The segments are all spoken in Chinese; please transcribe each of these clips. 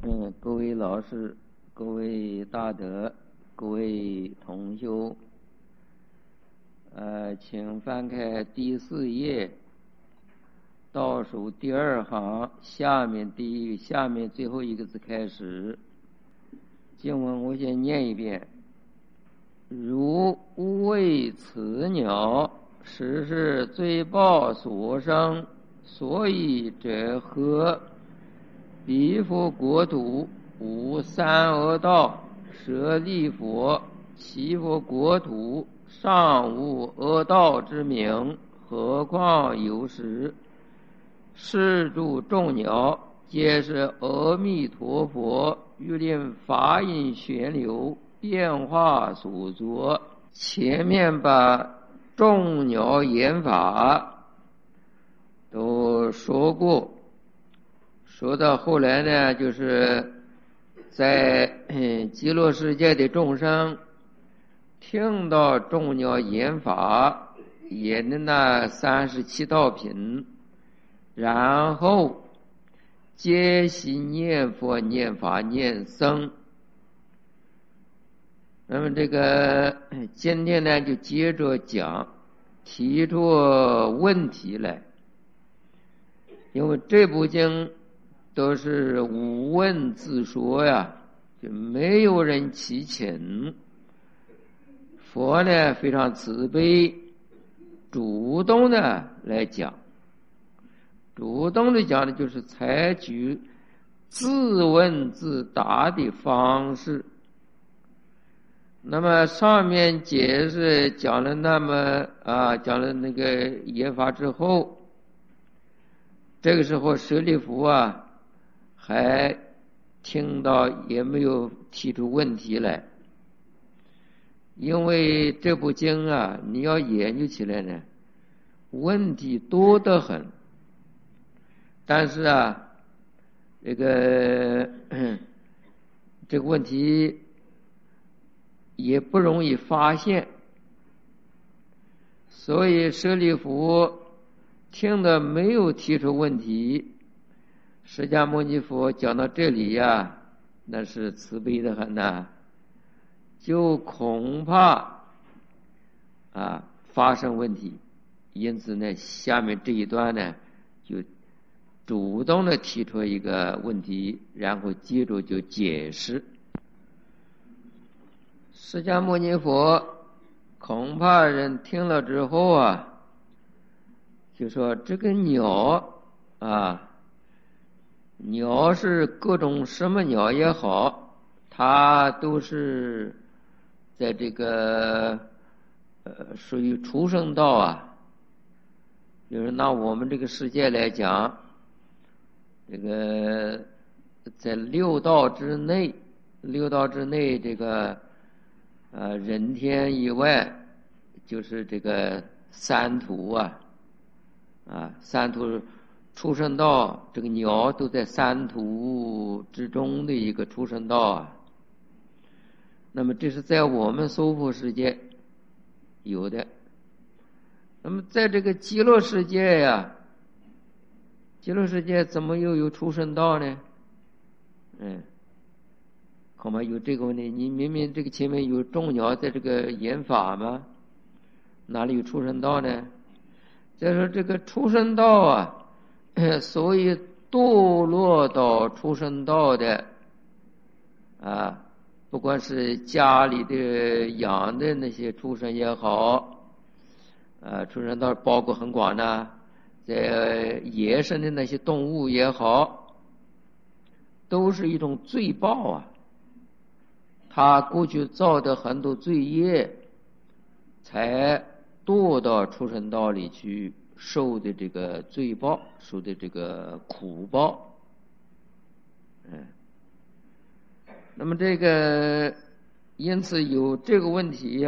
各位老师，各位大德，各位同修，请翻开第4页，倒数第2行下面最后一个字开始。经文我先念一遍：如无为此鸟，实是罪报所生，所以者何？彼佛国土无三恶道，舍利佛，其佛国土尚无恶道之名，何况有时？是诸众鸟，皆是阿弥陀佛欲令法音旋流变化所作。前面把众鸟言法都说过，说到后来呢，就是在极乐世界的众生听到众鸟言法，言的那37道品，然后皆悉念佛、念法、念僧。那么这个今天呢，就接着讲，提出问题来。因为这部经都是无问自说呀，就没有人祈请。佛呢非常慈悲，主动的来讲，主动的讲的就是采取自问自答的方式。那么上面解释讲了讲了那个言法之后，这个时候舍利弗还听到也没有提出问题来。因为这部经你要研究起来呢，问题多得很。但是这个问题也不容易发现，所以舍利弗听的没有提出问题。释迦牟尼佛讲到这里那是慈悲的很就恐怕发生问题，因此呢，下面这一段呢，就主动的提出一个问题，然后接着就解释。释迦牟尼佛恐怕人听了之后就说这个鸟鸟是各种什么鸟也好，它都是在这个属于畜生道就是拿我们这个世界来讲，这个在六道之内这个人天以外，就是这个三途三途畜生道，这个鸟都在三途之中的一个畜生道那么这是在我们娑婆世界有的。那么在这个极乐世界极乐世界怎么又有畜生道呢？恐怕有这个问题。你明明这个前面有众鸟在这个言法吗？哪里有畜生道呢？再说这个畜生道所以堕落到畜生道的不管是家里的养的那些畜生也好，畜生道包括很广在野生的那些动物也好，都是一种罪报他过去造的很多罪业，才堕到畜生道里去受的这个罪报，受的这个苦报。那么这个因此有这个问题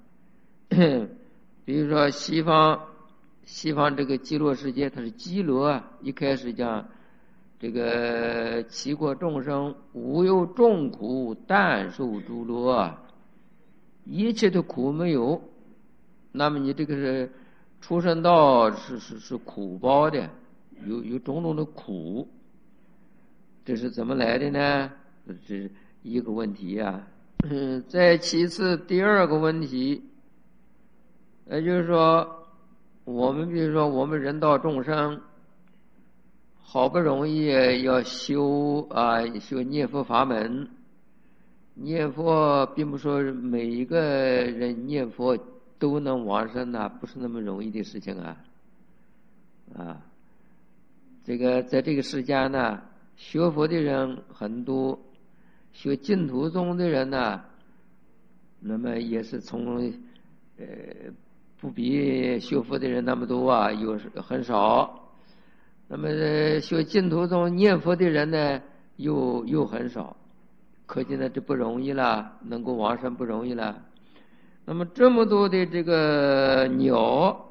比如说西方这个极乐世界，它是极乐一开始讲这个其国众生无有众苦，但受诸乐一切的苦没有。那么你这个是畜生道是苦报的，有种种的苦。 这是怎么来的呢？这是一个问题啊。再其次，第二个问题，就是说，我们比如说我们人道众生，好不容易要修念佛法门，念佛并不说每一个人念佛都能往生啊，不是那么容易的事情啊。这个在这个世间呢，学佛的人很多，学净土宗的人呢，那么也是从不比学佛的人那么多啊，有很少。那么学净土宗念佛的人呢，又很少，可见呢这不容易了，能够往生不容易了。那么这么多的这个鸟，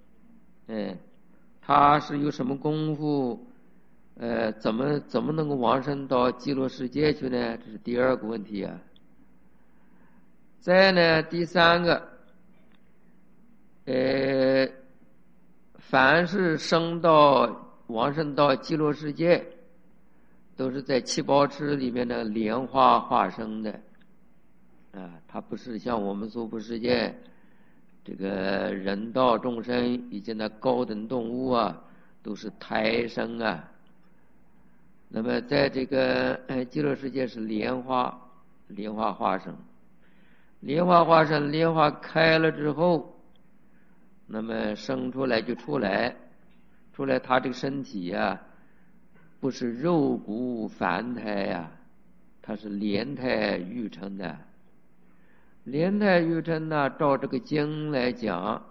它是有什么功夫？怎么能够往生到极乐世界去呢？这是第二个问题啊。再呢，第三个，凡是往生到极乐世界，都是在七宝池里面的莲花化生的啊，它不是像我们娑婆世界这个人道众生以及那高等动物啊，都是胎生啊。那么在这个极乐世界是莲花化生，莲花化生，莲花开了之后，那么生出来就出来，他这个身体啊，不是肉骨凡胎呀，它是莲胎育成的。莲胎育成呢，照这个经来讲，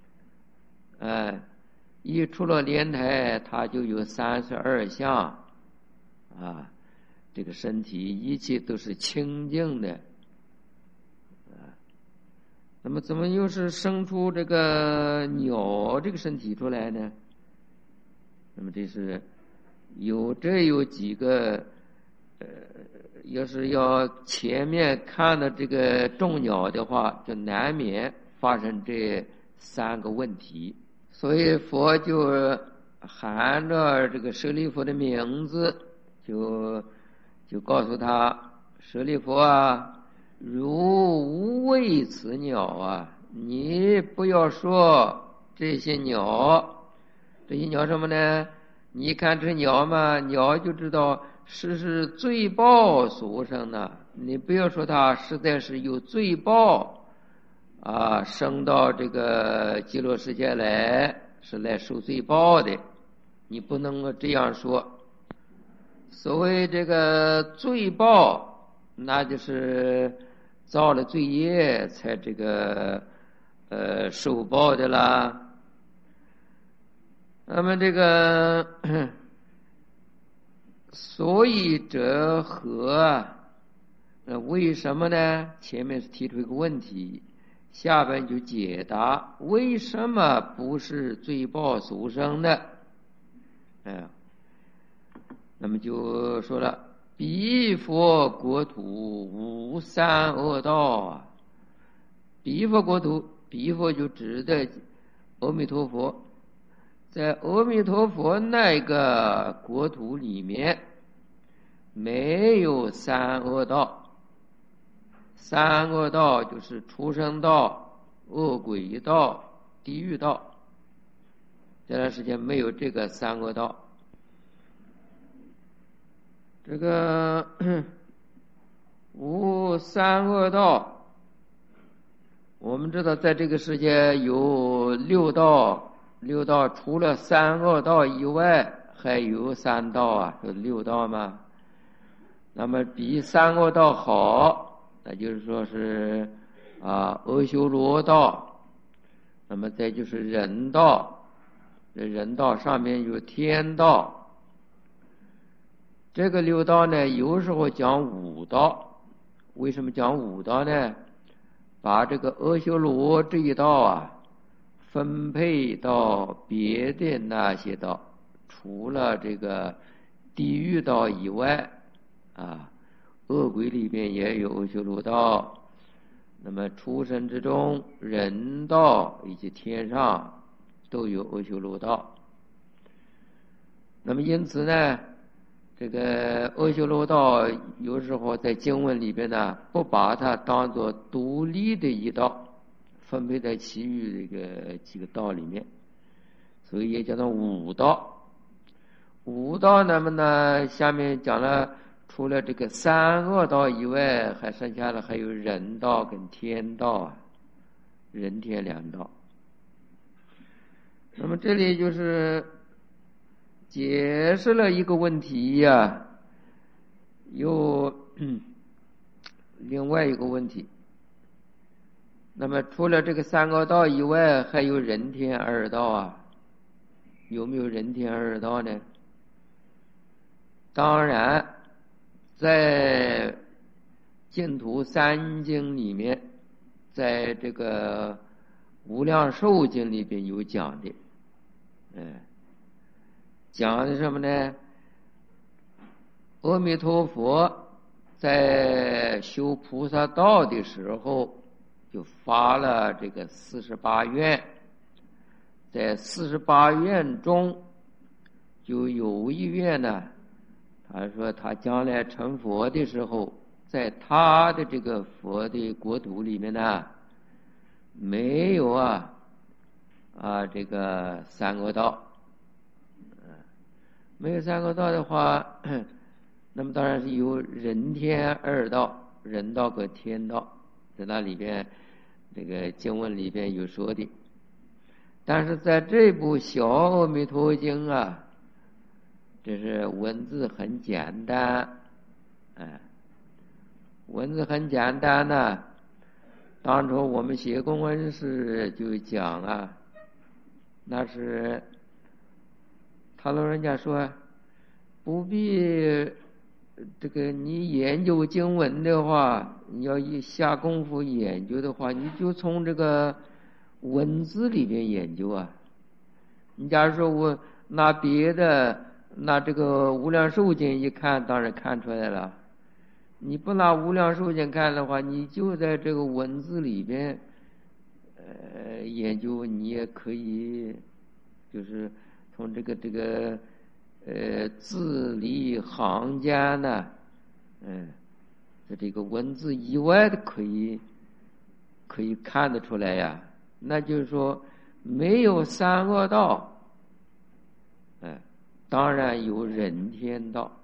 一出了莲胎，它就有32相啊，这个身体一切都是清净的啊。那么怎么又是生出这个鸟这个身体出来呢？那么这是有几个要是要前面看的这个众鸟的话，就难免发生这3个问题。所以佛就含着这个舍利弗的名字，就告诉他：舍利弗啊，如无畏此鸟啊，你不要说这些鸟。这些鸟什么呢？你看这鸟嘛，鸟就知道是罪报所生的，你不要说它实在是有罪报啊，生到这个极乐世界来是来受罪报的，你不能够这样说。所谓这个罪报，那就是造了罪业才这个受报的啦。那么这个所以者何？为什么呢？前面是提出一个问题，下边就解答为什么不是罪报所生的。那么就说了，彼佛国土无三恶道啊。彼佛国土，彼佛就指的阿弥陀佛，在阿弥陀佛那个国土里面没有三恶道。三恶道就是畜生道、恶鬼道、地狱道，这段时间没有这个三恶道。这个无三恶道，我们知道在这个世界有六道，除了三恶道以外还有3道啊，有6道嘛。那么比三恶道好，那就是说是阿修罗道。那么再就是人道，这人道上面有天道。这个6道呢，有时候讲5道。为什么讲5道呢？把这个阿修罗这一道啊，分配到别的那些道，除了这个地狱道以外啊，恶鬼里面也有阿修罗道。那么畜生之中，人道以及天上都有阿修罗道。那么因此呢， 这个阿修罗道有时候在经文里边呢，不把它当作独立的一道，分配在其余这个几个道里面，所以也叫做五道。五道那么呢，下面讲了，除了这个三恶道以外，还剩下了还有人道跟天道啊，人天两道。那么这里就是解释了一个问题呀，有另外一个问题。那么除了这个三恶道以外，还有人天二道啊，有没有人天二道呢？当然，在净土三经里面，在这个无量寿经里边有讲的，讲的什么呢？阿弥陀佛在修菩萨道的时候，就发了这个48愿，在48愿中，就有一愿呢，他说他将来成佛的时候，在他的这个佛的国土里面呢，没有这个三恶道，没有三恶道的话，那么当然是有人天二道，人道和天道，在那里边这个经文里边有说的。但是在这部小阿弥陀经啊，这是文字很简单，文字很简单呢。当初我们写公文时就讲啊，那是他老人家说，不必这个你研究经文的话，你要下功夫研究的话，你就从这个文字里边研究啊。你假如说我拿别的，拿这个无量寿经一看，当然看出来了。你不拿无量寿经看的话，你就在这个文字里边研究，你也可以就是从这个字里行间呢，在这个文字以外的可以看得出来呀。那就是说没有三恶道，当然有人天道，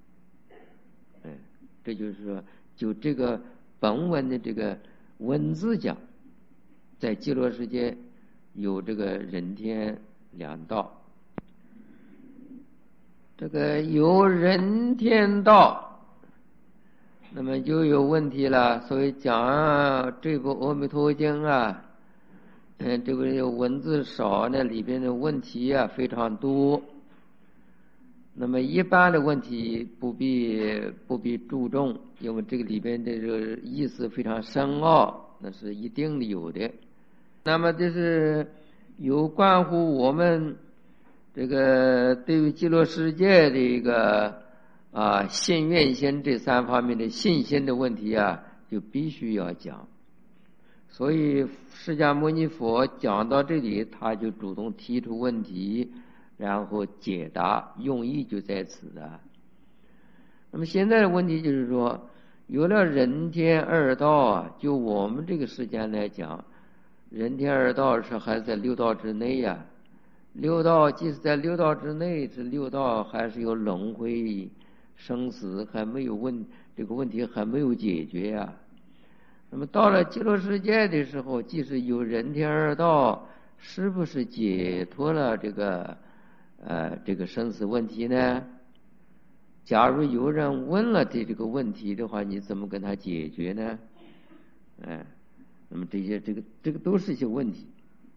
这就是说，就这个本文的这个文字讲，在极乐世界有这个人天两道。这个有人天道，那么就有问题了。所以讲这部《阿弥陀经》啊，这个文字少呢，里边的问题啊非常多。那么一般的问题不必注重，因为这个里边的这个意思非常深奥，那是一定的有的。那么这是有关乎我们这个对于极乐世界的一个信愿心这三方面的信心的问题啊，就必须要讲。所以释迦牟尼佛讲到这里，他就主动提出问题，然后解答，用意就在此的。那么现在的问题就是说，有了人天二道啊，就我们这个时间来讲，人天二道是还在六道之内呀。六道即使在六道之内，这六道还是有轮回生死，还没有这个问题还没有解决呀。那么到了极乐世界的时候，即使有人天二道，是不是解脱了这个生死问题呢？假如有人问了这个问题的话，你怎么跟他解决呢？那么这个都是一些问题，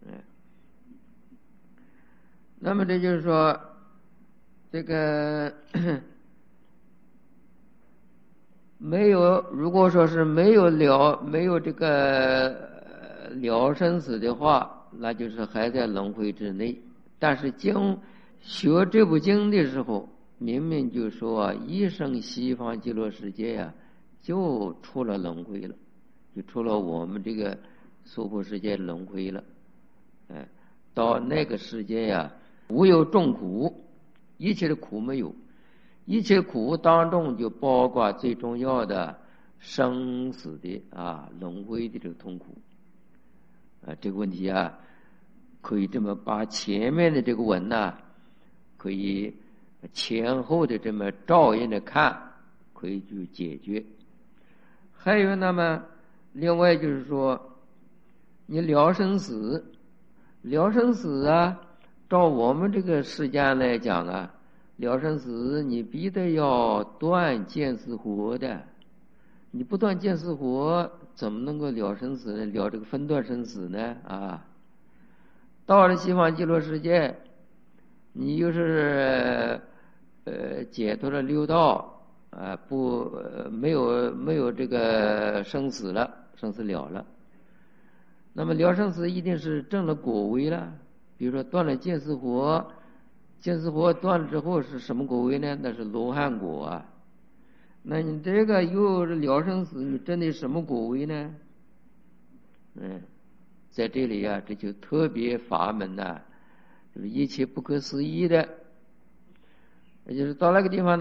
那么这就是说，这个没有，如果说是没有这个了生死的话，那就是还在轮回之内。但是学这部经的时候，明明就说一生西方极乐世界呀，就出了轮回了，就出了我们这个娑婆世界轮回了。到那个世界呀，无有众苦，一切的苦没有， 一切苦当中就包括最重要的生死的轮回的这个痛苦这个问题可以这么把前面的这个文可以前后的这么照应着看，可以去解决。还有那么另外就是说，你了生死照我们这个时间来讲了生死你必得要断见思惑的，你不断见思惑怎么能够了生死呢？了这个分段生死呢到了西方极乐世界，你又是解脱了六道没有这个生死了，生死了了。那么了生死一定是证了果位了。比如说断了见思惑，见思惑断了之后是什么果位呢？那是罗汉果那你这个又是了生死，你真的什么果位呢？在这里这就特别法门就是一切不可思议的。也就是到那个地方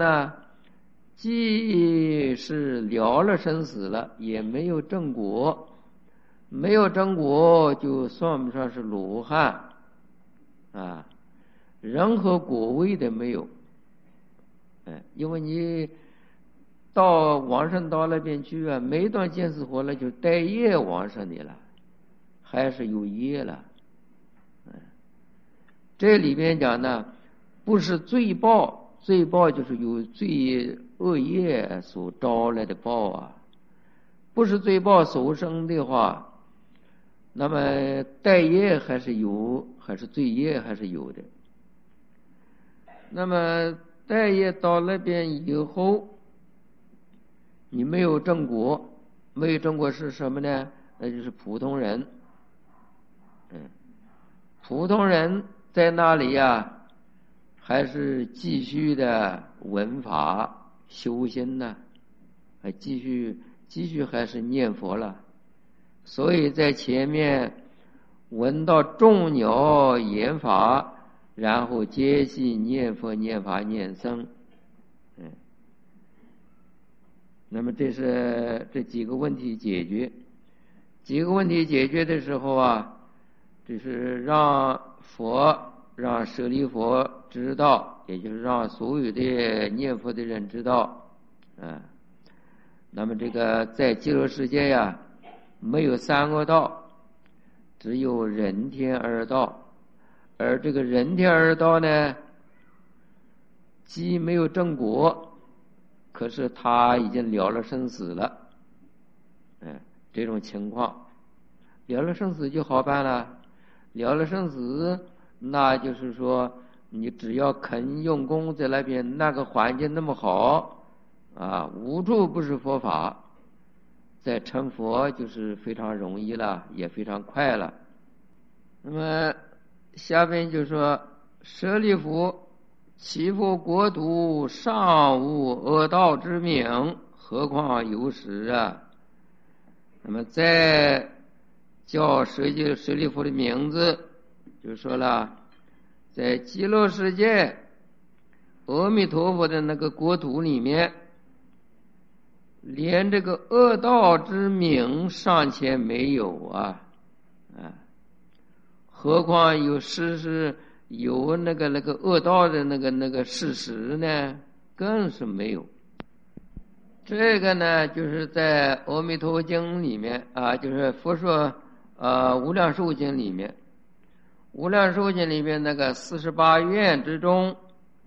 既是了了生死了，也没有正果，没有正果就算不上是罗汉任何果位的没有。因为你到往生到那边去没断见思惑了，就带业往生的了，还是有业了。这里边讲不是罪报，罪报就是有罪恶业所招来的报不是罪报所生的话，那么带业还是有，还是罪业还是有的。那么带业到那边以后，你没有正果，没有正果是什么呢？那就是普通人。普通人在那里还是继续的闻法修心还继续还是念佛了。所以在前面闻到众鸟言法，然后接续念佛念法念僧。那么这是这几个问题解决。几个问题解决的时候这是让舍利佛知道，也就是让所有的念佛的人知道那么这个在极乐世界没有三恶道，只有人天二道。而这个人天二道呢，既没有正果，可是他已经了了生死了。这种情况了了生死就好办了。了了生死，那就是说你只要肯用功，在那边那个环境那么好无处不是佛法，再成佛就是非常容易了，也非常快了。那么下边就说，舍利弗，其佛国土尚无恶道之名，何况有时那么再叫舍利弗的名字，就说了，在极乐世界阿弥陀佛的那个国土里面，连这个恶道之名尚且没有何况有有那个恶道的那个事实呢？更是没有。这个呢，就是在《阿弥陀经》里面就是佛说无量寿经里面，无量寿经里面那个48愿之中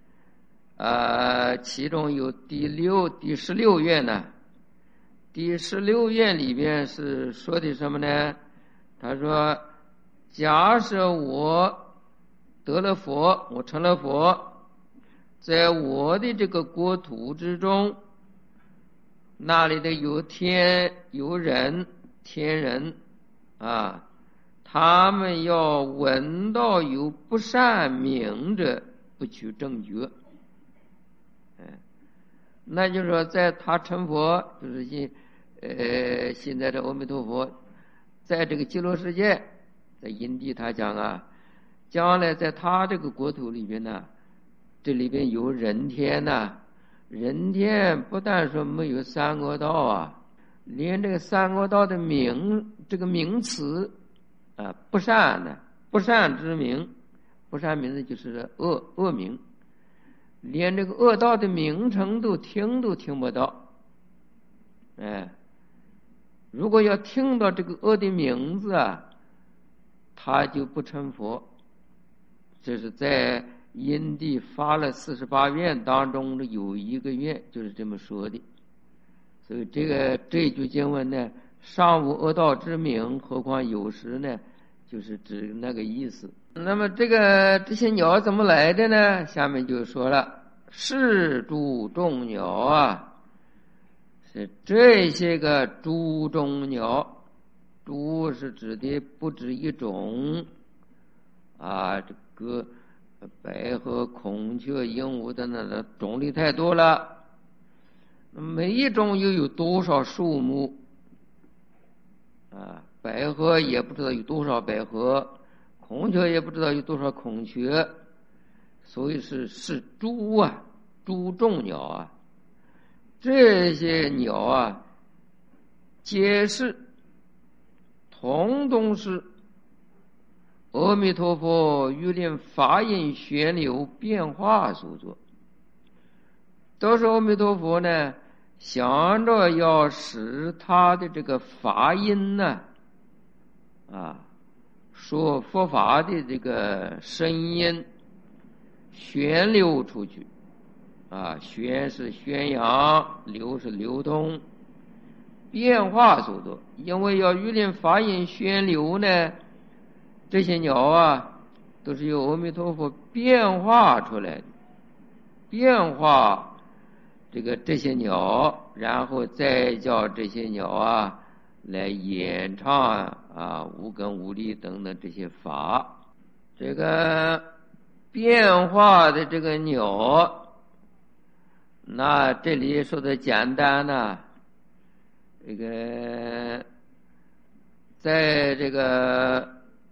其中有第16愿呢。第16愿里边是说的什么呢？他说，假设我得了佛，我成了佛，在我的这个国土之中，那里的有天人他们要闻到有不善名者，不取正觉。那就是说，在他成佛，就是现在的阿弥陀佛，在这个极乐世界，在因地他讲将来在他这个国土里边呢，这里边有人天人天不但说没有三恶道啊，连这个三恶道的这个名词啊，不善的不善之名，不善名字就是恶名，连这个恶道的名称都听不到。如果要听到这个恶的名字啊，他就不成佛。这是在因地发了48愿当中的有一个愿就是这么说的。所以这句经文呢，尚无恶道之名，何况有时呢，就是指那个意思。那么这些鸟怎么来的呢？下面就说了，是诸众鸟啊，是这些个诸众鸟，诸是指的不止一种啊，这个白鹤、孔雀、鹦鹉等等的种类太多了，每一种又有多少数目啊？白鹤也不知道有多少白鹤，孔雀也不知道有多少孔雀，所以是诸啊，诸众鸟啊。这些鸟啊，皆是统是阿弥陀佛欲令法音旋流变化所作，都是阿弥陀佛呢想着要使他的这个法音呢说佛法的这个声音旋流出去旋是宣扬，流是流通，变化所作。因为要欲令法音旋流呢，这些鸟啊都是由阿弥陀佛变化出来的，变化这些鸟，然后再叫这些鸟啊来演唱无根无力等等这些法。这个变化的这个鸟，那这里说的简单呢，在这个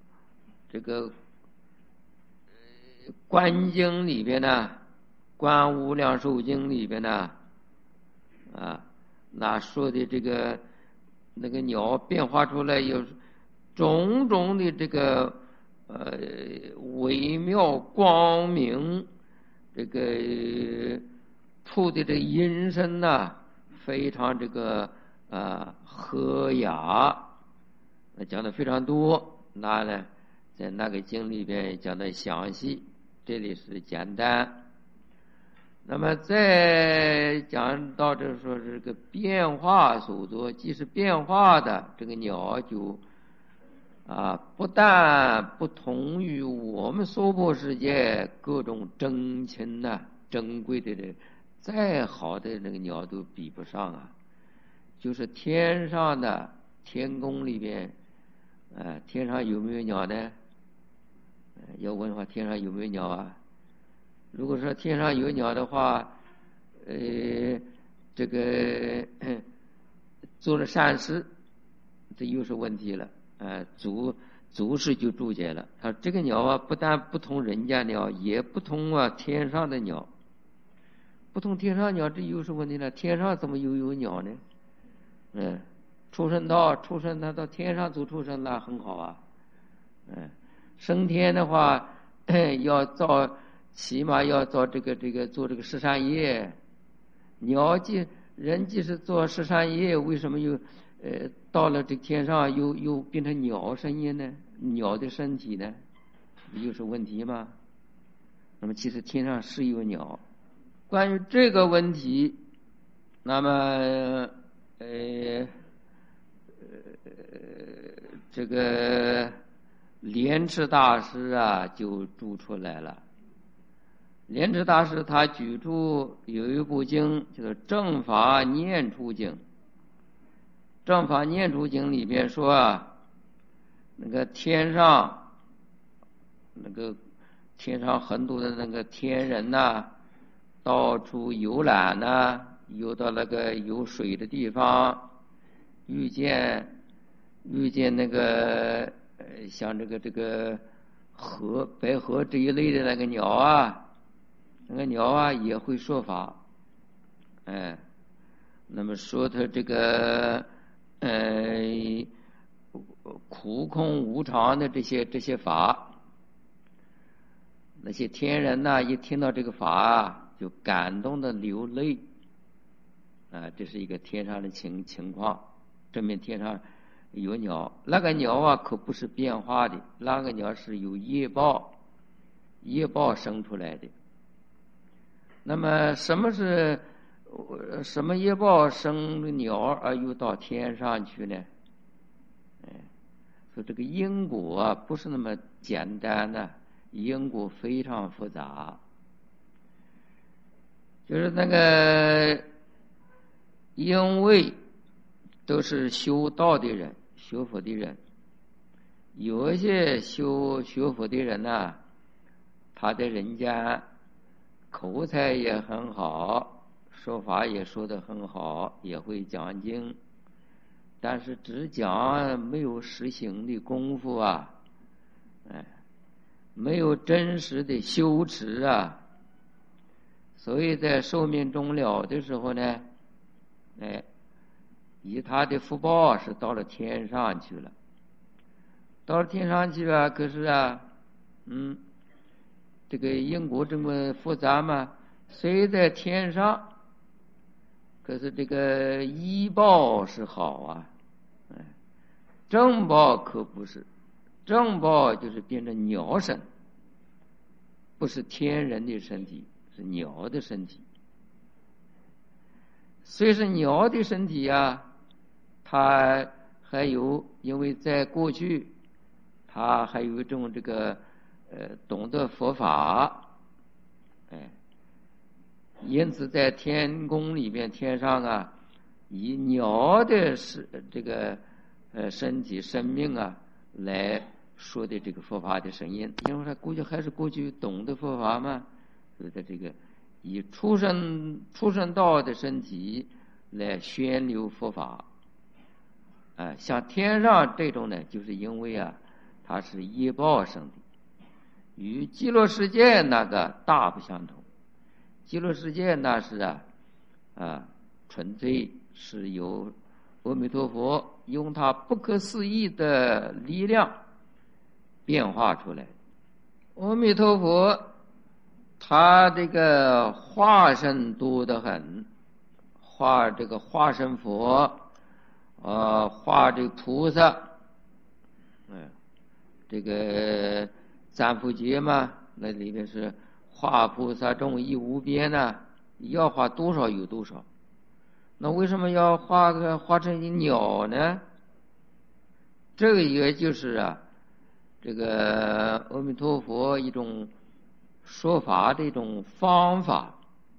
观经里边呢，观无量寿经里边呢那说的那个鸟变化出来有种种的这个微妙光明，出的这个音声非常和雅，讲的非常多。那呢在那个经里边讲的详细，这里是简单。那么再讲到这说这个变化所作，即是变化的这个鸟就不但不同于我们娑婆世界各种珍禽珍贵的再好的那个鸟都比不上就是天上的天宫里边天上有没有鸟呢？要问的话，天上有没有鸟如果说天上有鸟的话，做了善事，这又是问题了祖师就注解了，他说这个鸟不但不同人家鸟，也不同天上的鸟，不同天上鸟，这又是问题了。天上怎么又有鸟呢？出生他到天上做出生，那很好升天的话起码要做做这个十善业。人即是做十善业，为什么又到了这天上又变成鸟身音呢？鸟的身体呢？不就是问题吗？那么其实天上是有鸟。关于这个问题，那么这个莲池大师就注出来了。莲池大师他举出有一部经叫做《正法念处经》。正法念处经里边说那个天上很多的那个天人到处游览游到那个有水的地方，遇见那个像这个白鹤这一类的那个鸟那个鸟也会说法那么说他这个苦空无常的这些法，那些天人呢，一听到这个法就感动的流泪这是一个天上的情况，证明天上有鸟，那个鸟可不是变化的，那个鸟是有业报生出来的。那么什么业报生的鸟而又到天上去呢？说这个因果不是那么简单的，因果非常复杂。就是那个因为都是修道的人，学佛的人，有一些学佛的人呢，他在人间口才也很好，说法也说得很好，也会讲经，但是只讲没有实行的功夫没有真实的修持所以在寿命终了的时候呢，以他的福报是到了天上去了，可是这个因果这么复杂嘛，虽在天上，可是这个医报是好正报可不是，正报就是变成鸟身，不是天人的身体，是鸟的身体。虽是鸟的身体它还有，因为在过去它还有一种这个懂得佛法因此在天宫里面，天上以鸟的这个身体生命来说的这个佛法的声音，因为他过去懂得佛法嘛，所以他这个以出生道的身体来宣流佛法像天上这种呢，就是因为它是业报生的，与极乐世界那个大不相同。极乐世界那是纯粹是由阿弥陀佛用他不可思议的力量变化出来。阿弥陀佛他这个化身多得很，化这个化身佛化这个菩萨这个赞佛节嘛，那里面是化菩萨众亦无边要化多少有多少。那为什么要化成一鸟呢？这个也就是这个阿弥陀佛一种说法的一种方法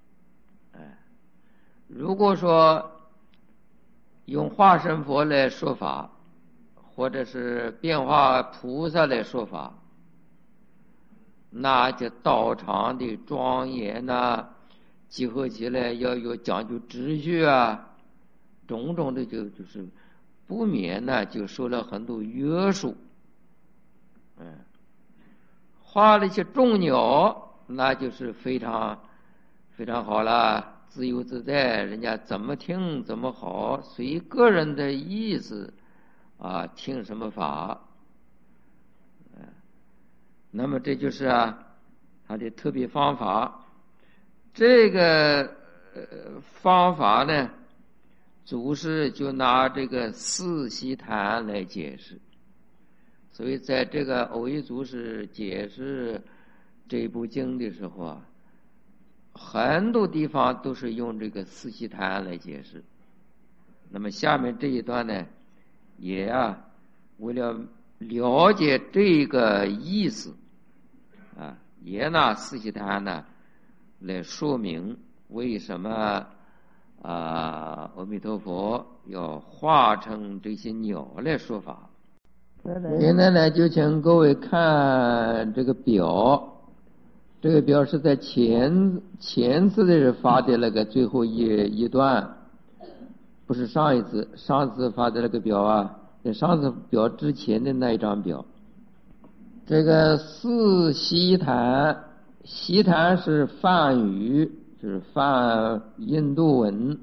如果说用化身佛来说法，或者是变化菩萨来说法，那就道场的庄严集合起来要有讲究秩序种种的就是不免就受了很多约束画了一些众鸟，那就是非常非常好了，自由自在，人家怎么听怎么好，随个人的意思听什么法那么这就是他的特别方法。这个方法呢，祖师就拿这个四悉檀来解释。所以在这个藕益祖师解释这部经的时候很多地方都是用这个四悉檀来解释。那么下面这一段呢，也为了了解这个意思也拿四悉檀来说明为什么阿弥陀佛要化成这些鸟来说法。现在呢，就请各位看这个表，这个表是在前次的发的那个最后一段，不是上次发的那个表在上次表之前的那一张表。这个四悉檀，悉檀是梵语， 就是梵印度文。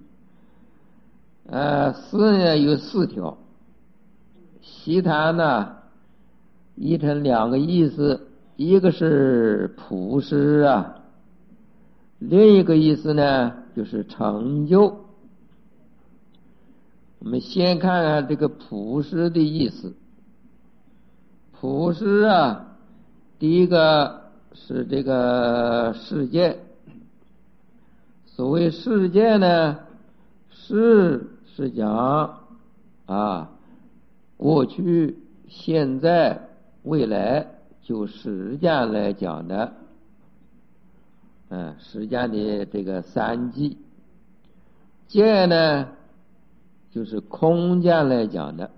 诗呢有4条，悉檀呢译成2个意思，一个是普施啊，另一个意思呢就是成就。我们先看看这个普施的意思。普施啊，第一个是这个世界。所谓世界呢，是讲过去、现在、未来，就时间来讲的。时间的这个3际。界呢，就是空间来讲的。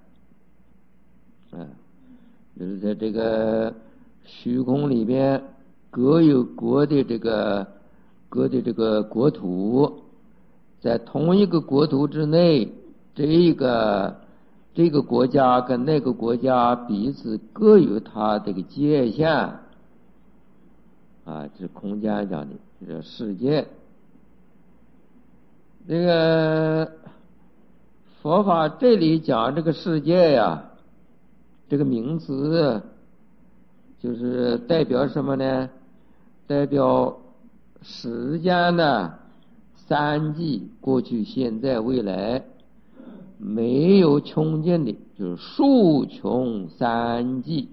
就是在这个虚空里边各有各的这个国土，在同一个国土之内，这个国家跟那个国家彼此各有它这个界限这是空间讲的，这是世界。这个佛法这里讲这个世界呀，这个名词就是代表什么呢？代表时间的3际，过去、现在、未来，没有穷尽的，就是数穷3际。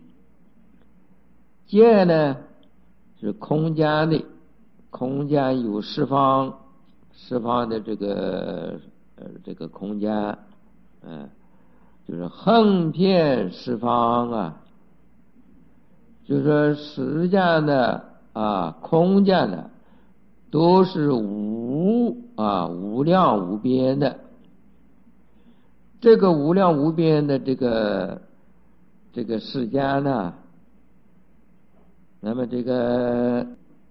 界呢是空间的，空间有十方的这个空间，就是横遍十方啊，就是说时间的空间的都是无量无边的。这个无量无边的这个时间呢，那么这个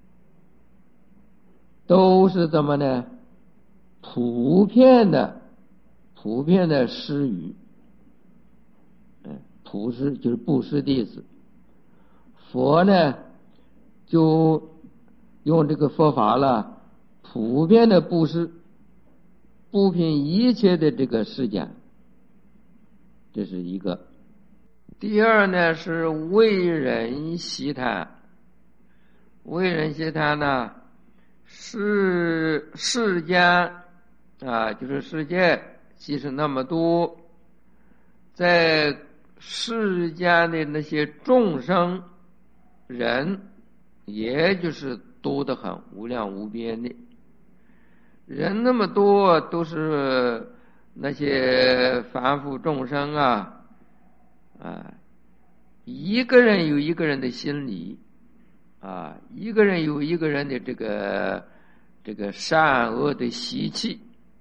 都是怎么呢？普遍的施予。普施就是布施的意思。佛呢就用这个佛法了，普遍的布施，布遍一切的这个世间。这是一个。第二呢是为人习谈。为人习谈呢是世间就是世界其实那么多，在世间的那些众生人，也就是多得很，无量无边的人，那么多都是那些凡夫众生一个人有一个人的心理一个人有一个人的这个善恶的习气。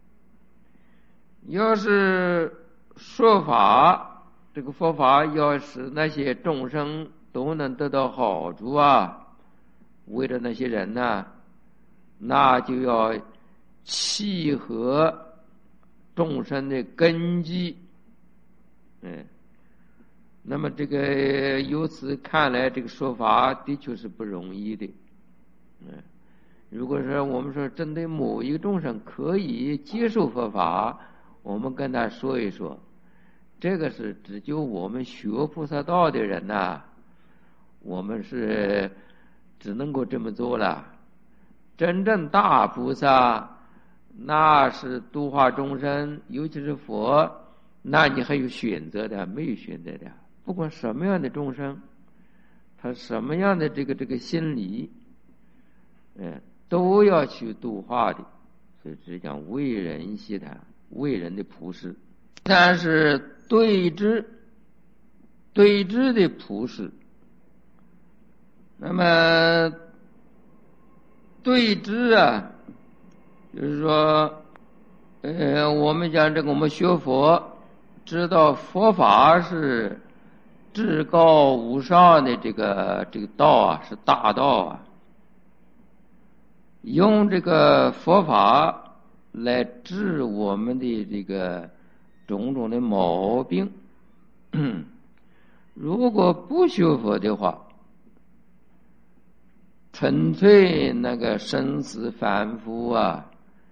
要是说法，这个佛法要使那些众生都能得到好处为了那些人那就要契合众生的根基。那么这个由此看来，这个说法的确是不容易的。如果说我们说针对某一个众生可以接受佛法，我们跟他说一说，这个是只就我们学菩萨道的人我们是只能够这么做了。真正大菩萨，那是度化众生，尤其是佛，那你还有选择的，没有选择的。不管什么样的众生，他什么样的这个心理，都要去度化的。所以只讲为人习谈，为人的普施。但是对治的普施，那么对治就是说我们讲这个，我们学佛知道佛法是至高无上的这个道是大道用这个佛法来治我们的这个种种的毛病。如果不学佛的话， 纯粹那个生死反复啊，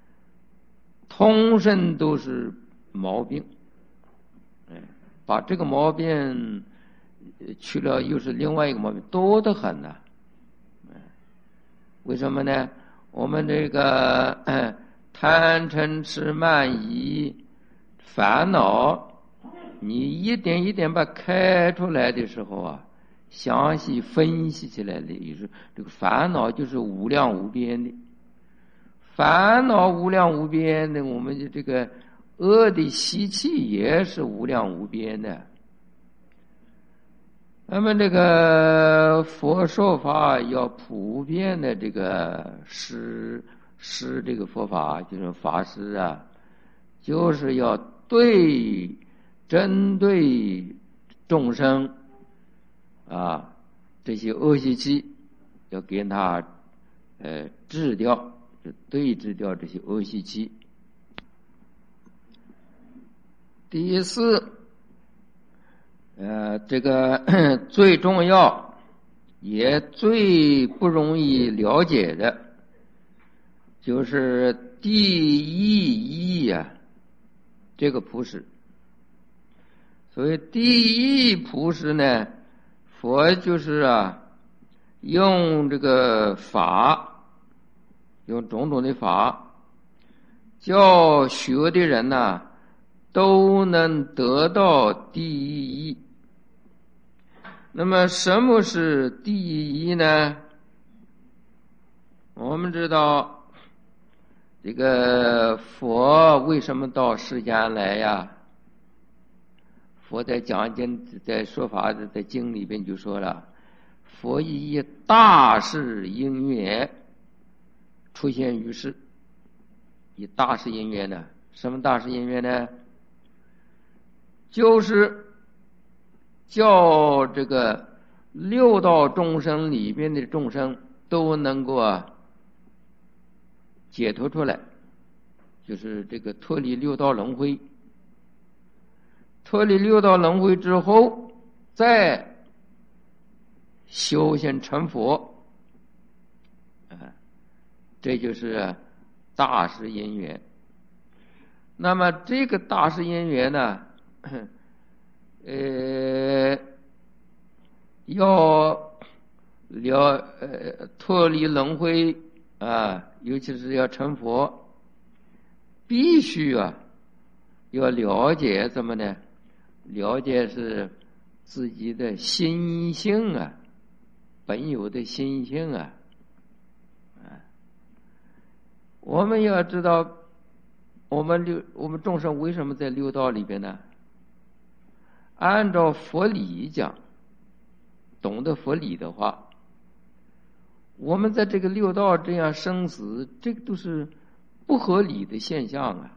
通身都是毛病。把这个毛病去了，又是另外一个毛病，多得很呐。为什么呢？我们这个贪嗔痴慢疑烦恼，你一点一点把开出来的时候啊，详细分析起来的，就是这个烦恼就是无量无边的，烦恼无量无边的，我们的这个恶的习气也是无量无边的。那么这个佛说法要普遍的这个施这个佛法，就是法师啊，就是要针对众生啊这些恶习气，要给他治掉，就对治掉这些恶习气。第四，这个最重要也最不容易了解的，就是第一义呀，这个普施。所谓第一普施呢，佛就是用这个法，用种种的法，叫学的人都能得到第一义。那么什么是第一义呢？我们知道这个佛为什么到世间来呀？佛在讲经，在说法，在经里边就说了，佛以大事因缘出现于世。以大事因缘呢，什么大事因缘呢？就是叫这个六道众生里边的众生都能够解脱出来，就是这个脱离六道轮回。脱离六道轮回之后，再修行成佛，这就是大事因缘。那么这个大事因缘呢，要脱离轮回尤其是要成佛，必须要了解什么呢？了解是自己的心性本有的心性我们要知道，我们众生为什么在六道里边呢？按照佛理讲，懂得佛理的话，我们在这个六道这样生死，这个都是不合理的现象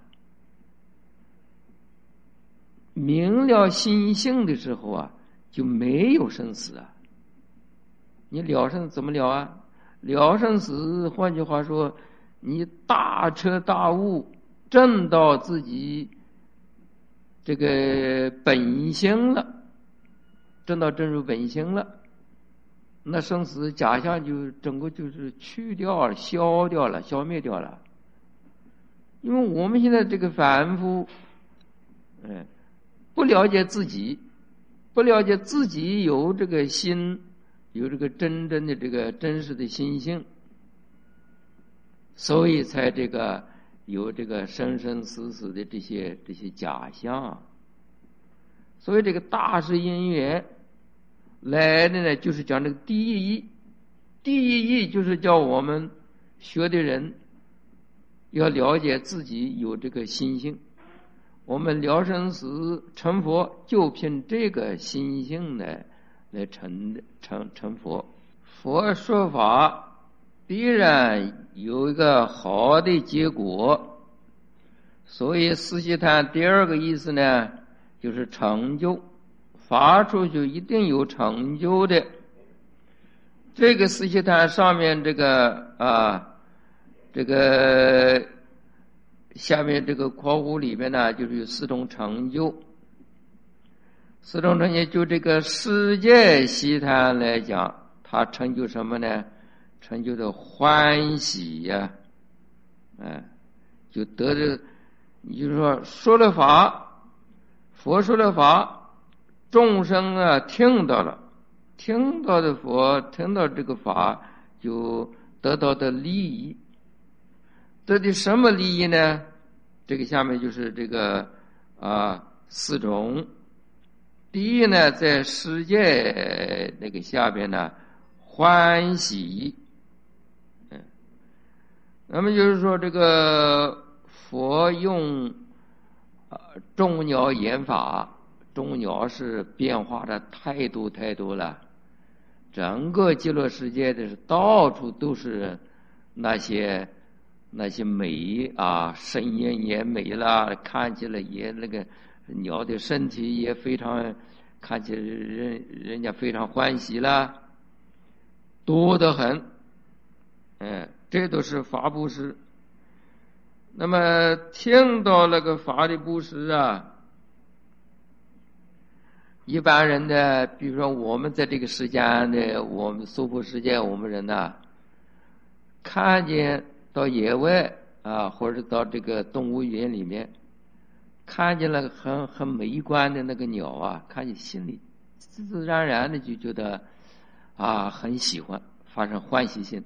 明了心性的时候就没有生死你了生怎么了了生死，换句话说，你大彻大悟，证到自己这个本性了，证到真如本性了，那生死假象就整个就是去掉了，消掉了，消灭掉了。因为我们现在这个凡夫不了解自己，不了解自己有这个心，有这个真正的这个真实的心性，所以才这个有这个生生死死的这些假象。所以这个大事因缘来的呢，就是讲这个第一义。第一义就是叫我们学的人要了解自己有这个心性。我们了生死成佛，就凭这个心性呢来成佛。佛说法必然有一个好的结果，所以四悉檀第二个意思呢，就是成就，发出去一定有成就的。这个四悉檀上面这个下面这个括弧里面呢，就是有四种成就。四种成就，就这个世界悉檀来讲，它成就什么呢？ 成就的欢喜呀，就得着，你就说了法，佛说了法，众生啊听到了，听到的佛，听到这个法，就得到的利益。得的什么利益呢？这个下面就是这个四种。第一呢，在世界那个下边呢，欢喜。那么就是说，这个佛用众鸟演法，众鸟是变化的太多太多了。整个极乐世界的是到处都是那些美啊，声音也美了，看起来也那个鸟的身体也非常，看起来人家非常欢喜了，多得很。这都是法布施。那么听到那个法的布施啊，一般人的，比如说我们在这个世间的，我们娑婆世界，我们人呢，看见到野外啊，或者到这个动物园里面，看见了很美观的那个鸟啊，看见心里自自然然的就觉得很喜欢，发生欢喜心。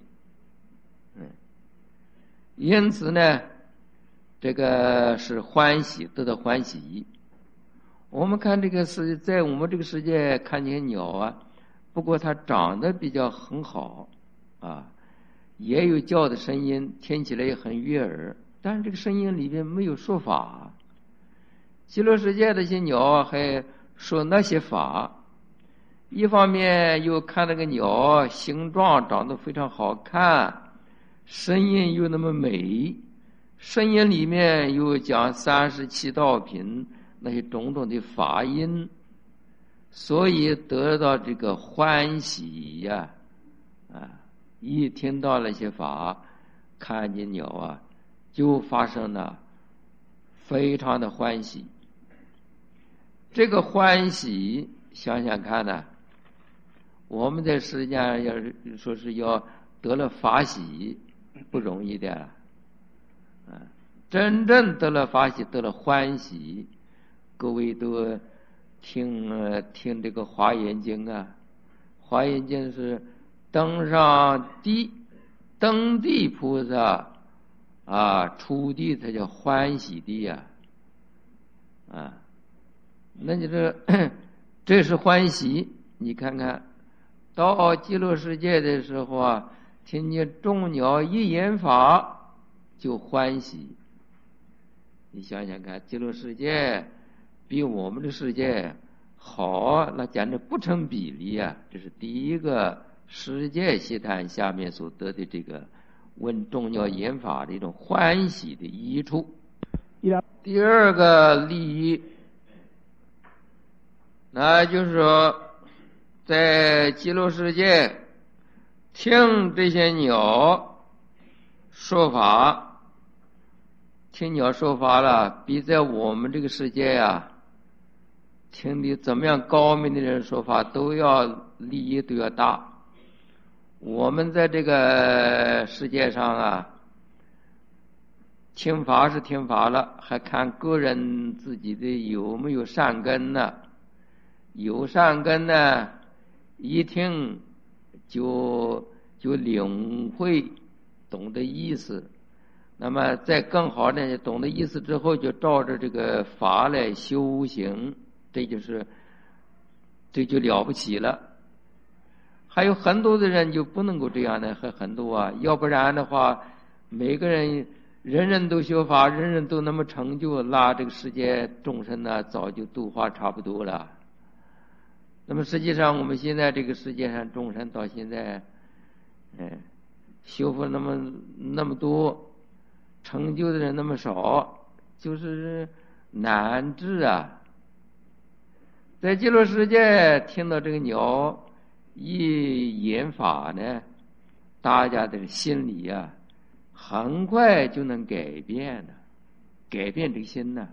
因此呢，这个是欢喜，得到欢喜。我们看这个在我们这个世界看见鸟啊，不过它长得比较很好啊，也有叫的声音，听起来也很悦耳，但是这个声音里面没有说法。极乐世界的些鸟还说那些法，一方面又看那个鸟形状长得非常好看，声音又那么美，声音里面又讲37道品那些种种的法音，所以得到这个欢喜呀，一听到那些法，看见鸟啊，就发生了非常的欢喜。这个欢喜想想看呢，我们在世界上要是说是要得了法喜，不容易的。真正得了法喜，得了欢喜，各位都听这个华严经啊。华严经是登地菩萨出地才叫欢喜地呀。那你这是欢喜。你看看到极乐世界的时候啊，听见众鸟一言法就欢喜。你想想看，极乐世界比我们的世界好，那简直不成比例啊！这是第一个世界习谈下面所得的这个闻众鸟言法的一种欢喜的益处。第二个利益，那就是说，在极乐世界听这些鸟说法，听鸟说法了，比在我们这个世界听的怎么样高明的人说法都要利益都要大。我们在这个世界上听法是听法了，还看个人自己的有没有善根呢？有善根呢，一听就领会懂得意思。那么再更好呢，懂得意思之后，就照着这个法来修行，这就了不起了。还有很多的人就不能够这样的，很多要不然的话，每个人人人都修法，人人都那么成就，那这个世界众生呢，早就度化差不多了。那么实际上我们现在这个世界上众生到现在修复那么多，成就的人那么少，就是难治啊。在极乐世界听到这个鸟一言法呢，大家的心里很快就能改变了，改变这个心呢。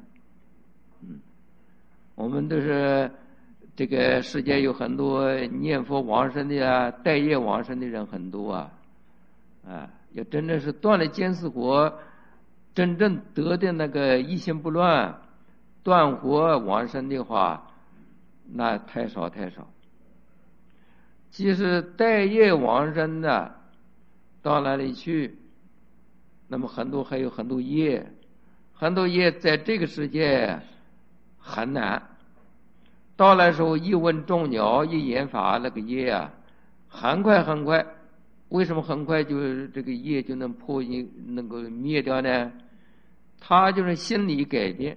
我们都是这个世界有很多念佛往生的待业往生的人很多要真正是断了见思火，真正得的那个一心不乱，断火往生的话，那太少太少。即使带业往生的，到哪里去？那么还有很多业，很多业在这个世界很难。到来时候一问众鸟，一言法，那个业啊，很快很快。为什么很快就这个业就能能够灭掉呢？他就是心理改变，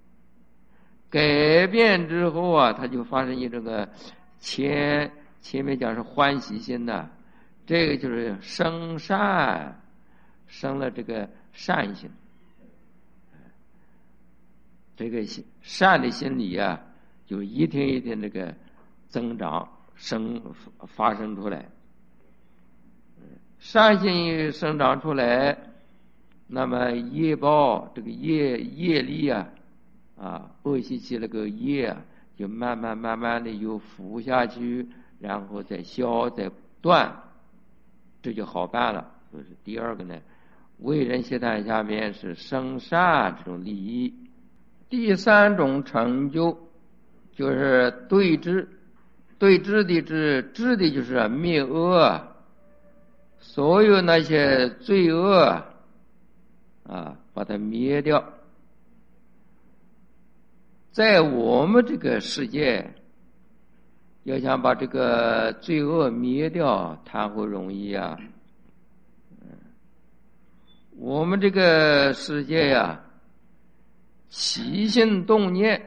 改变之后啊，他就发生这个前面讲是欢喜心的，这个就是生善，生了这个善心，这个善的心理啊，就一天一天这个增长发生出来。善心生长出来，那么业报这个业力恶习气那个业啊，就慢慢的又浮下去，然后再消再断，这就好办了。所以第二个呢，为人协谈下面是生善这种利益。第三种成就就是对治，对治的治的就是灭恶。所有那些罪恶把它灭掉。在我们这个世界，要想把这个罪恶灭掉，谈何容易啊！我们这个世界呀，起心动念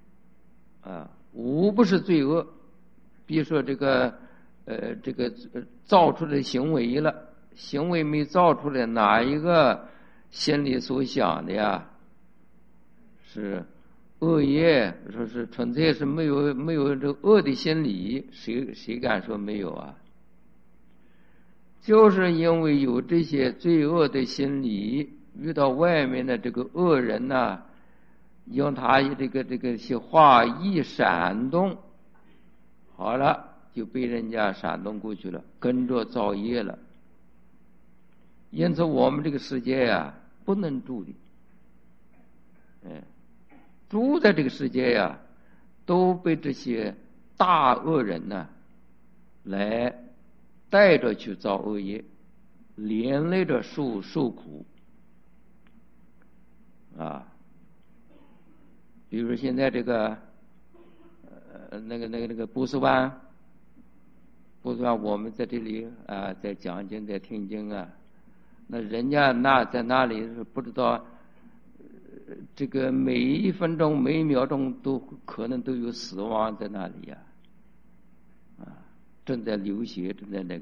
无不是罪恶。比如说这个造出的行为了，行为没造出来，哪一个心里所想的呀是恶业？说是纯粹是没有这恶的心理，谁敢说没有啊？就是因为有这些罪恶的心理，遇到外面的这个恶人用他这个些话一闪动，好了。就被人家闪动过去了，跟着造业了。因此我们这个世界不能住的，住在这个世界都被这些大恶人来带着去造恶业，连累着受苦比如现在这个那个波斯湾。不算我们在这里在讲经在听经那人家在那里是不知道这个每一分钟每一秒钟都可能都有死亡在那里正在流血，正在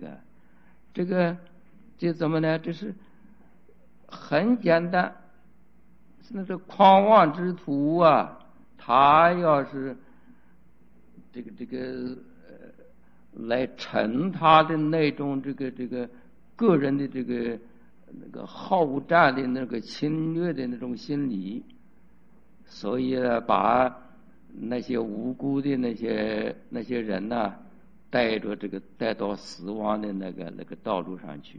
这怎么呢？这是很简单，那是狂妄之徒他要是这个来成他的那种这个个人的那个好战的那个侵略的那种心理，所以把那些无辜的那些人带到死亡的那个道路上去。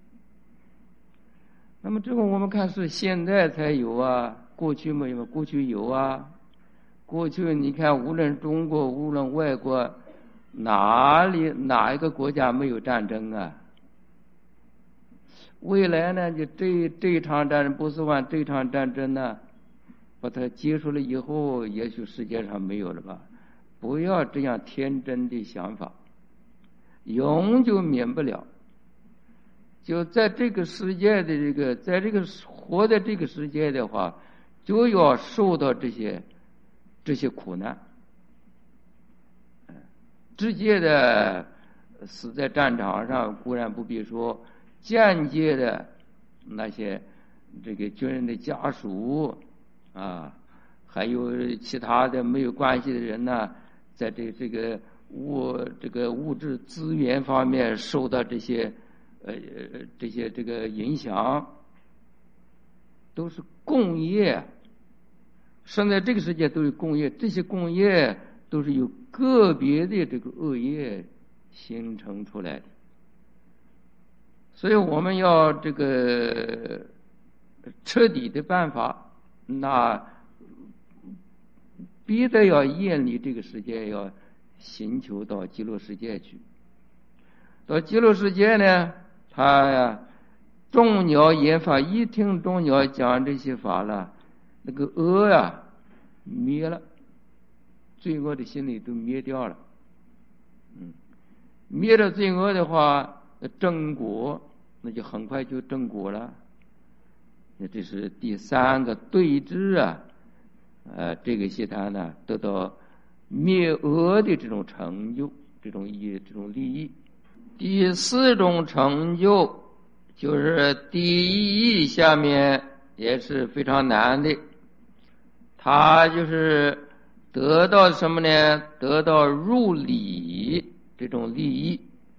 那么这个我们看是现在才有过去没有？过去有过去你看无论中国无论外国，哪一个国家没有战争未来呢，就这场战争，波斯湾这场战争把它结束了以后，也许世界上没有了吧？不要这样天真的想法，永久免不了。就在这个世界的在这个活在这个世界的话，就要受到这些苦难。直接的死在战场上固然不必说，间接的那些这个军人的家属还有其他的没有关系的人在这个物质资源方面受到这些影响，都是共业。生在这个世界都是共业，这些共业都是由个别的这个恶业形成出来的。 所以我们要这个彻底的办法，那必得要远离这个世界，要寻求到极乐世界去。到极乐世界呢，他呀，众鸟言法，一听众鸟讲这些法了，那个恶呀灭了，罪恶的心里都灭掉了。灭了罪恶的话，正果那就很快就正果了。那这是第三个对治啊，这个西坛呢得到灭恶的这种成就，这种利益。第四种成就就是第一义下面也是非常难的，它就是得到什么呢？得到入理这种利益。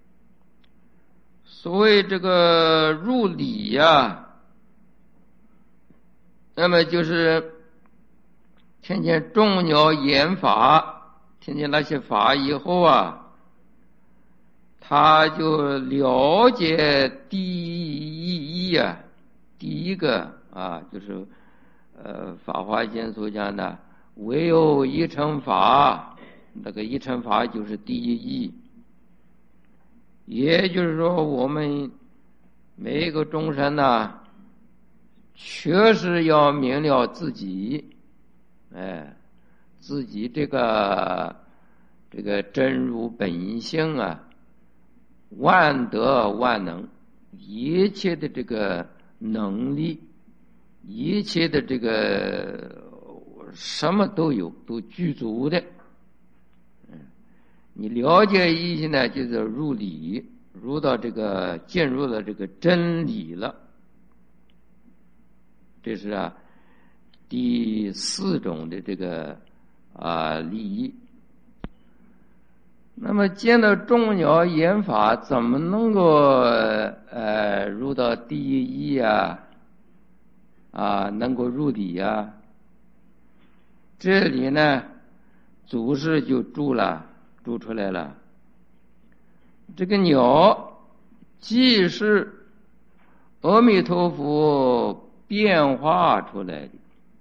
所谓这个入理呀，那么就是听见众鸟言法，听见那些法以后啊，他就了解第一义啊，第一个啊，就是法华经所讲的唯有一乘法，那个一乘法就是第一义。也就是说，我们每一个众生呢，确实要明了自己，自己这个真如本性啊，万德万能，一切的这个能力，一切的这个什么都有，都具足的。你了解一些呢，就是入理，入到这个进入了这个真理了。这是第四种的这个利益。那么见到众鸟言法，怎么能够入到第一义能够入理啊？这里呢，祖师就注出来了。这个鸟既是阿弥陀佛变化出来的，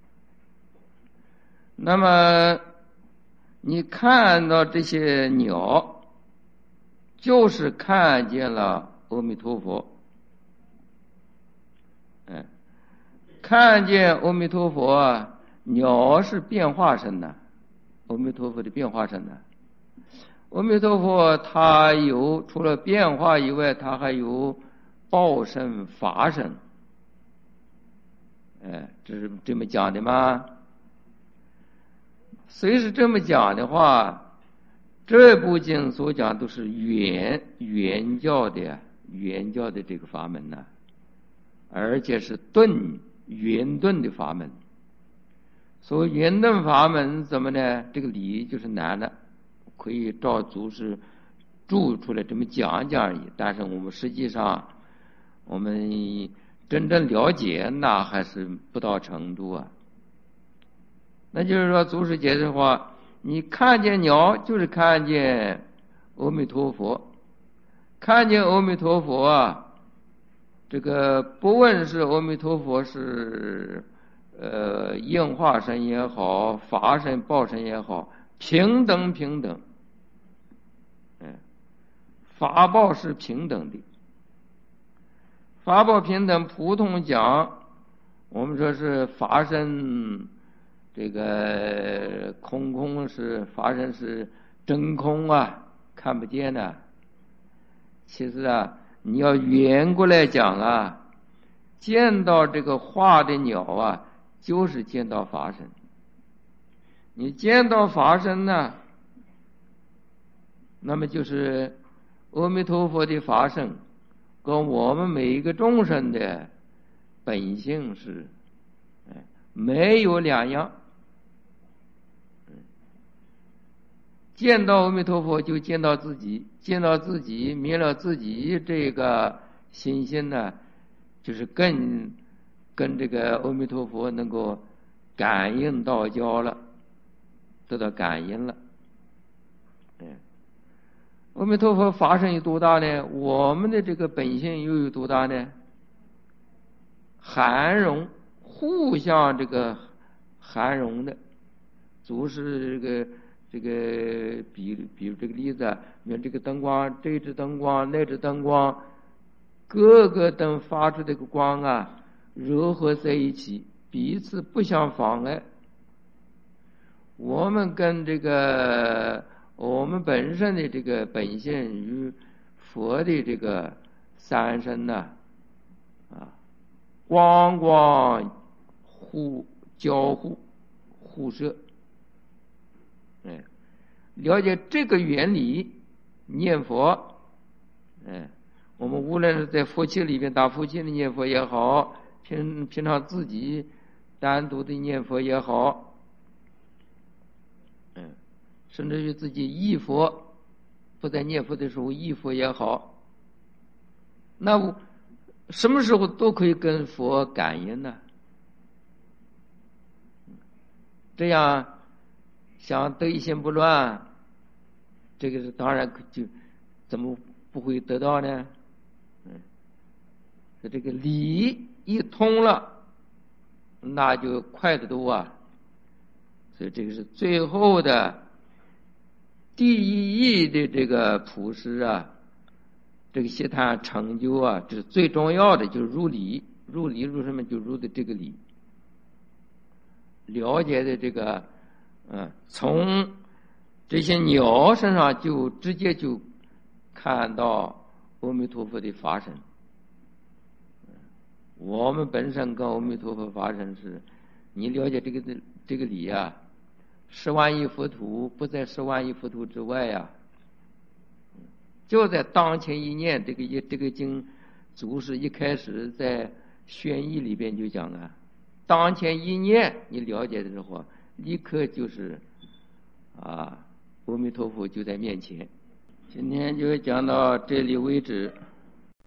那么你看到这些鸟，就是看见了阿弥陀佛。看见阿弥陀佛，鸟是变化身的，阿弥陀佛的变化身的。阿弥陀佛他除了变化以外，他还有报身法身。这是这么讲的吗？虽是这么讲的话，这部经所讲都是原教的这个法门呢，而且是圆顿的法门。所谓圆顿法门怎么呢？这个理就是难的，可以照祖师注出来这么讲而已。但是我们实际上，我们真正了解那还是不到程度啊。那就是说，祖师解释的话，你看见鸟就是看见阿弥陀佛，看见阿弥陀佛这个不问是阿弥陀佛是应化身也好，法身报身也好，平等，法报是平等的，法报平等。普通讲，我们说是法身。这个空是法身是真空看不见的。其实你要圆过来讲见到这个化的鸟就是见到法身。你见到法身呢，那么就是阿弥陀佛的法身跟我们每一个众生的本性是没有两样。见到阿弥陀佛就见到自己，见到自己灭了自己，这个心呢，就是跟这个阿弥陀佛能够感应道交了，得到感应了。 阿弥陀佛法身有多大呢？我们的这个本性又有多大呢？含容，互相这个含容的。祖师这个比如这个例子，你看这个灯光，这支灯光，那支灯光，各个灯发出这个光啊，柔合在一起，彼此不相妨碍。我们跟这个我们本身的这个本性与佛的这个三身呢，光交互互射。了解这个原理，念佛，我们无论是在佛七里边打佛七的念佛也好，平常自己单独的念佛也好，甚至于自己忆佛，不在念佛的时候忆佛也好，那什么时候都可以跟佛感应呢？这样想得一心不乱，这个是当然就怎么不会得到呢？这个理一通了，那就快得多啊！所以这个是最后的第一义的这个普施啊，这个习谈成就啊，这是最重要的，就是入理。入什么？就入的这个理，了解的这个，从这些鸟身上就直接就看到阿弥陀佛的法身。我们本身跟阿弥陀佛法身是，你了解这个理啊，10万亿佛土不在10万亿佛土之外呀，就在当前一念。这个经祖师一开始在宣义里边就讲啊，当前一念你了解的时候，立刻就是阿弥陀佛就在面前。今天就讲到这里为止。